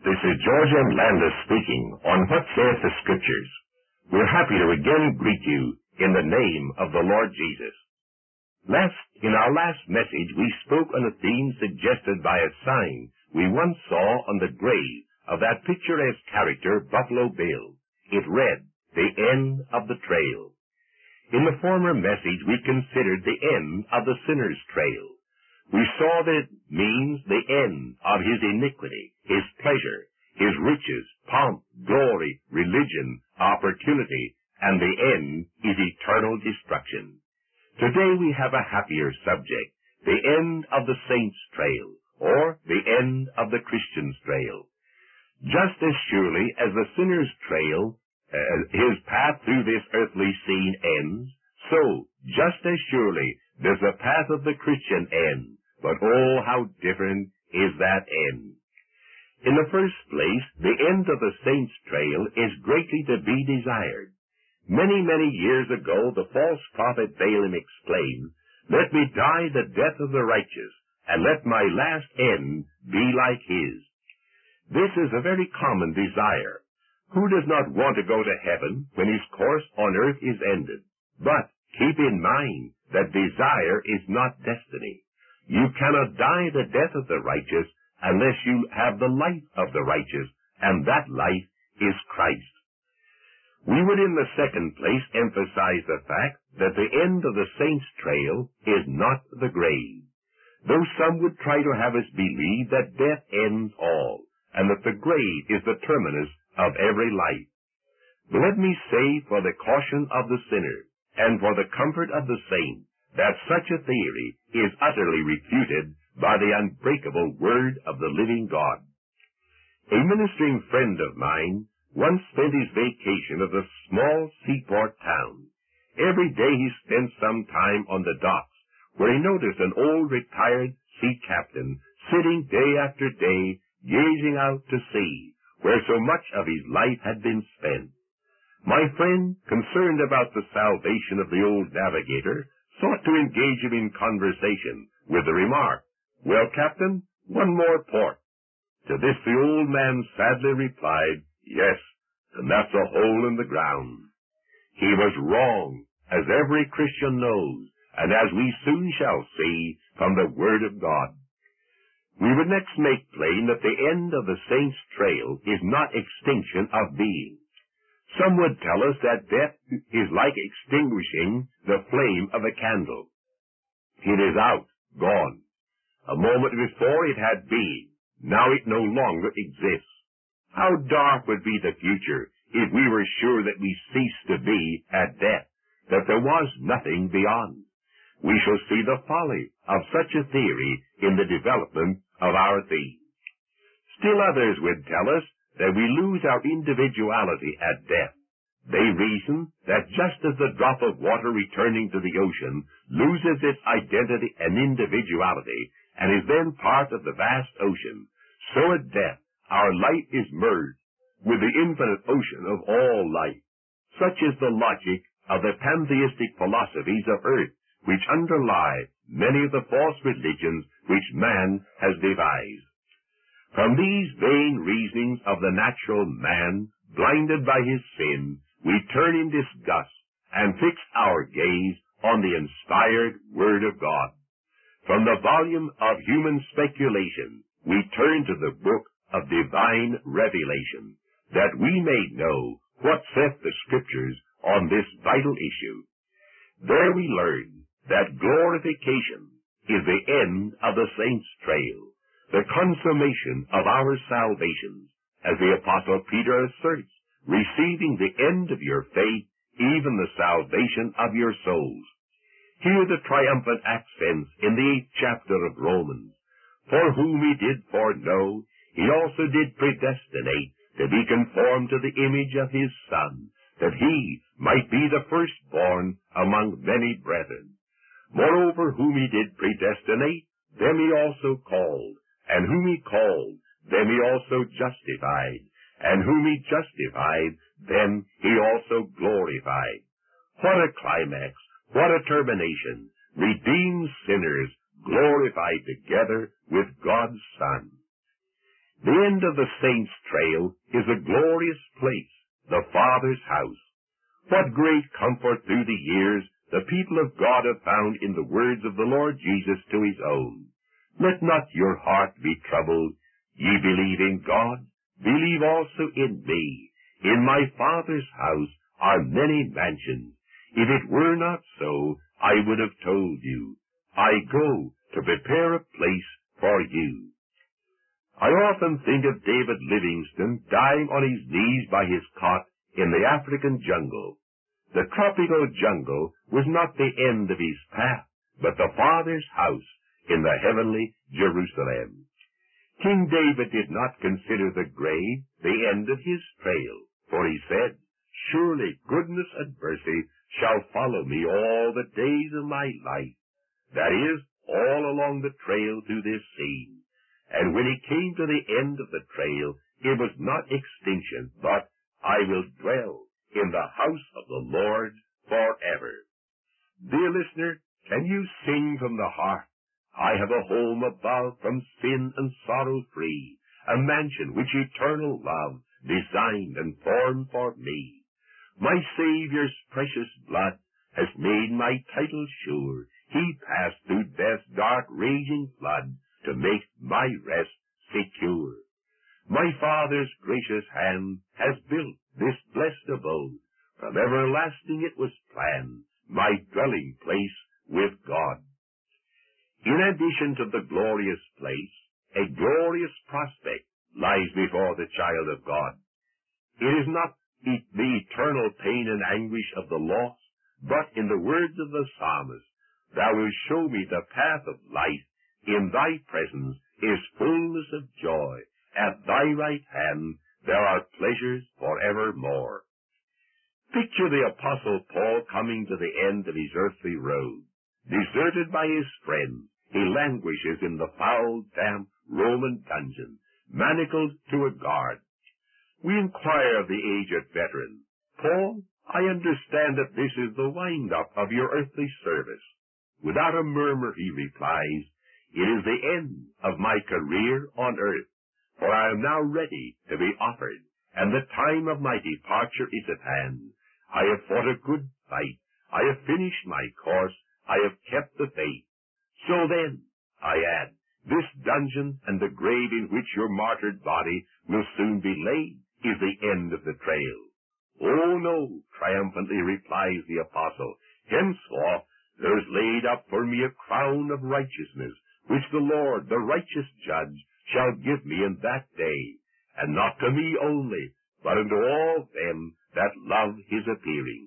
This is George M. Landis speaking on What Saith the Scriptures. We're happy to again greet you in the name of the Lord Jesus. In our last message, we spoke on a theme suggested by a sign we once saw on the grave of that picturesque character, Buffalo Bill. It read, "The End of the Trail." In the former message, we considered the end of the sinner's trail. We saw that it means the end of his iniquity, his pleasure, his riches, pomp, glory, religion, opportunity, and the end is eternal destruction. Today we have a happier subject, the end of the saint's trail, or the end of the Christian's trail. Just as surely as the sinner's trail, his path through this earthly scene ends, so just as surely does the path of the Christian end. But oh, how different is that end. In the first place, the end of the saint's trail is greatly to be desired. Many, many years ago, the false prophet Balaam exclaimed, "Let me die the death of the righteous, and let my last end be like his." This is a very common desire. Who does not want to go to heaven when his course on earth is ended? But keep in mind that desire is not destiny. You cannot die the death of the righteous unless you have the life of the righteous, and that life is Christ. We would in the second place emphasize the fact that the end of the saint's trail is not the grave. Though some would try to have us believe that death ends all, and that the grave is the terminus of every life. But let me say for the caution of the sinner, and for the comfort of the saint, that such a theory is utterly refuted by the unbreakable Word of the living God. A ministering friend of mine once spent his vacation at a small seaport town. Every day he spent some time on the docks, where he noticed an old retired sea captain sitting day after day gazing out to sea, where so much of his life had been spent. My friend, concerned about the salvation of the old navigator, sought to engage him in conversation with the remark, "Well, Captain, one more port." To this the old man sadly replied, "Yes, and that's a hole in the ground." He was wrong, as every Christian knows, and as we soon shall see from the Word of God. We would next make plain that the end of the saint's trail is not extinction of being. Some would tell us that death is like extinguishing the flame of a candle. It is out, gone. A moment before it had being. Now it no longer exists. How dark would be the future if we were sure that we ceased to be at death, that there was nothing beyond. We shall see the folly of such a theory in the development of our theme. Still others would tell us that we lose our individuality at death. They reason that just as the drop of water returning to the ocean loses its identity and individuality and is then part of the vast ocean, so at death our life is merged with the infinite ocean of all life. Such is the logic of the pantheistic philosophies of earth, which underlie many of the false religions which man has devised. From these vain reasonings of the natural man, blinded by his sin, we turn in disgust and fix our gaze on the inspired Word of God. From the volume of human speculation, we turn to the book of divine revelation, that we may know what saith the Scriptures on this vital issue. There we learn that glorification is the end of the saint's trail, the consummation of our salvation, as the Apostle Peter asserts, receiving the end of your faith, even the salvation of your souls. Hear the triumphant accents in the 8th chapter of Romans. For whom he did foreknow, he also did predestinate to be conformed to the image of his Son, that he might be the firstborn among many brethren. Moreover, whom he did predestinate, them he also called, and whom he called, them he also justified, and whom he justified, them he also glorified. What a climax! What a termination! Redeemed sinners glorified together with God's Son. The end of the saints' trail is a glorious place, the Father's house. What great comfort through the years the people of God have found in the words of the Lord Jesus to his own. Let not your heart be troubled. Ye believe in God, believe also in me. In my Father's house are many mansions. If it were not so, I would have told you. I go to prepare a place for you. I often think of David Livingstone dying on his knees by his cot in the African jungle. The tropical jungle was not the end of his path, but the Father's house in the heavenly Jerusalem. King David did not consider the grave the end of his trail, for he said, Surely goodness and mercy shall follow me all the days of my life. That is, all along the trail to this scene. And when he came to the end of the trail, it was not extinction, but I will dwell in the house of the Lord forever. Dear listener, can you sing from the heart? I have a home above, from sin and sorrow free, a mansion which eternal love designed and formed for me. My Saviour's precious blood has made my title sure. He passed through death's dark raging flood to make my rest secure. My Father's gracious hand has built this blessed abode. From everlasting it was planned, my dwelling place with God. In addition to the glorious place, a glorious prospect lies before the child of God. It is not the eternal pain and anguish of the lost, but in the words of the psalmist, Thou wilt show me the path of life. In thy presence is fullness of joy. At thy right hand there are pleasures forevermore. Picture the Apostle Paul coming to the end of his earthly road. Deserted by his friends, he languishes in the foul, damp Roman dungeon, manacled to a guard. We inquire of the aged veteran, Paul, I understand that this is the wind-up of your earthly service. Without a murmur he replies, It is the end of my career on earth, for I am now ready to be offered, and the time of my departure is at hand. I have fought a good fight. I have finished my course. I have kept the faith. So then, I add, this dungeon and the grave in which your martyred body will soon be laid is the end of the trail. Oh no, triumphantly replies the apostle. Henceforth there is laid up for me a crown of righteousness, which the Lord, the righteous judge, shall give me in that day, and not to me only, but unto all them that love his appearing.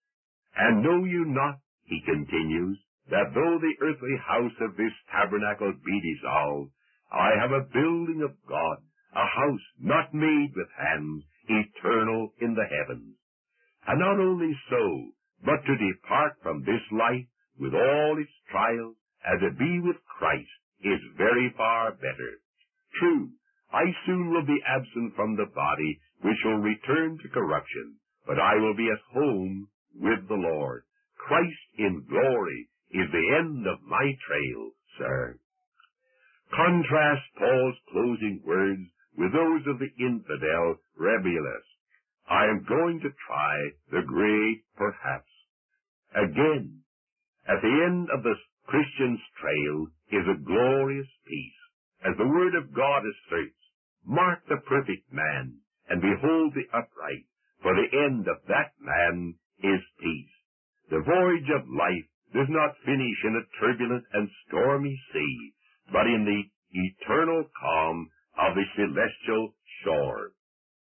And know you not, he continues, that though the earthly house of this tabernacle be dissolved, I have a building of God, a house not made with hands, eternal in the heavens. And not only so, but to depart from this life with all its trials, and to be with Christ, is very far better. True, I soon will be absent from the body, which will return to corruption, but I will be at home with the Lord. Christ in glory is the end of my trail, sir. Contrast Paul's closing words with those of the infidel Rebellius. I am going to try the great perhaps. Again, at the end of the Christian's trail is a glorious peace. As the Word of God asserts, mark the perfect man, and behold the upright, for the end of that man is peace. The voyage of life does not finish in a turbulent and stormy sea, but in the eternal calm of the celestial shore.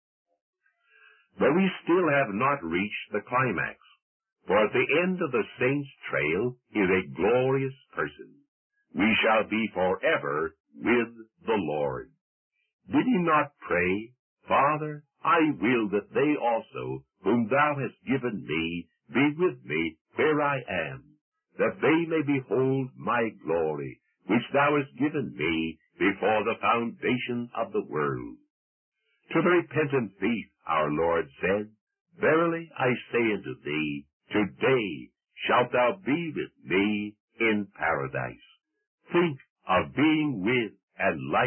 But we still have not reached the climax, for at the end of the saint's trail is a glorious person. We shall be forever with the Lord. Did he not pray, Father, I will that they also, whom thou hast given me, be with me where I am, that they may behold my glory, which thou hast given me before the foundation of the world. To the repentant thief our Lord said, Verily I say unto thee, today shalt thou be with me in paradise. Think of being with and like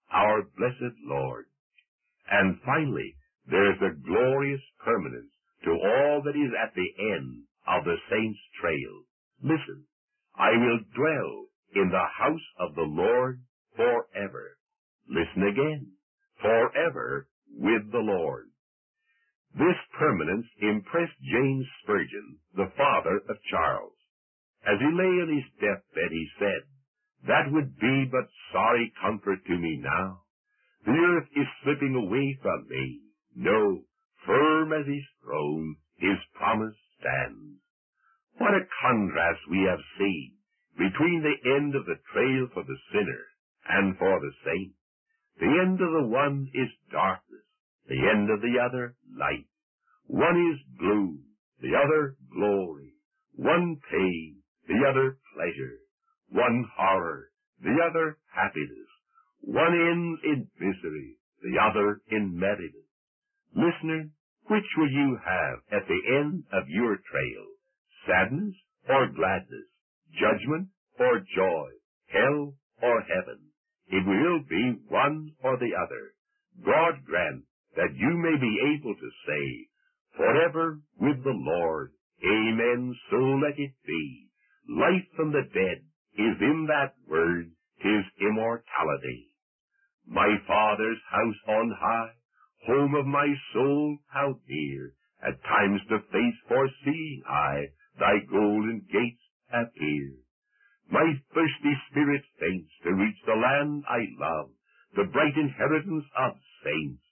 our blessed Lord. And finally, there is a glorious permanence to all that is at the end of the saints' trail. Listen, I will dwell in the house of the Lord forever. Listen again, forever with the Lord. This permanence impressed James Spurgeon, the father of Charles. As he lay on his deathbed, he said, "That would be but sorry comfort to me now. The earth is slipping away from me. No, firm as his throne, his promise stands." What a contrast we have seen between the end of the trail for the sinner and for the saint. The end of the one is darkness, the end of the other light. One is gloom, the other glory. One pain, the other pleasure. One horror, the other happiness. One ends in misery, the other in merriment. Listener, which will you have at the end of your trail? Sadness or gladness? Judgment or joy? Hell or heaven? It will be one or the other. God grant that you may be able to say, "Forever with the Lord, amen, so let it be." Life from the dead is in that word, 'tis immortality. My Father's house on high, home of my soul, how dear, at times the face foreseeing I, thy golden gates appear. My thirsty spirit faints to reach the land I love, the bright inheritance of saints,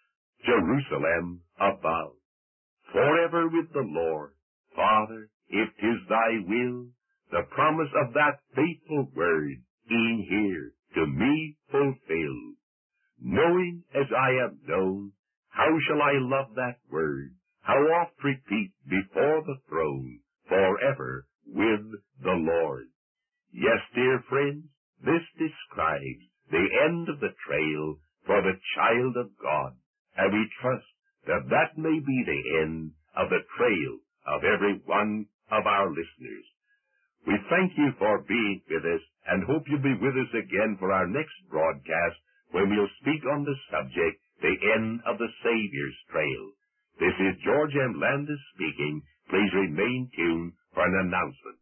Jerusalem above. Forever with the Lord, Father, if 'tis thy will, the promise of that faithful word, e'en here, to me fulfilled. Knowing as I am known, how shall I love that word, how oft repeat before the throne, forever with the Lord. Yes, dear friends, this describes the end of the trail for the child of God, and we trust that that may be the end of the trail of every one of our listeners. We thank you for being with us and hope you'll be with us again for our next broadcast when we'll speak on the subject, the end of the Savior's trail. This is George M. Landis speaking. Please remain tuned for an announcement.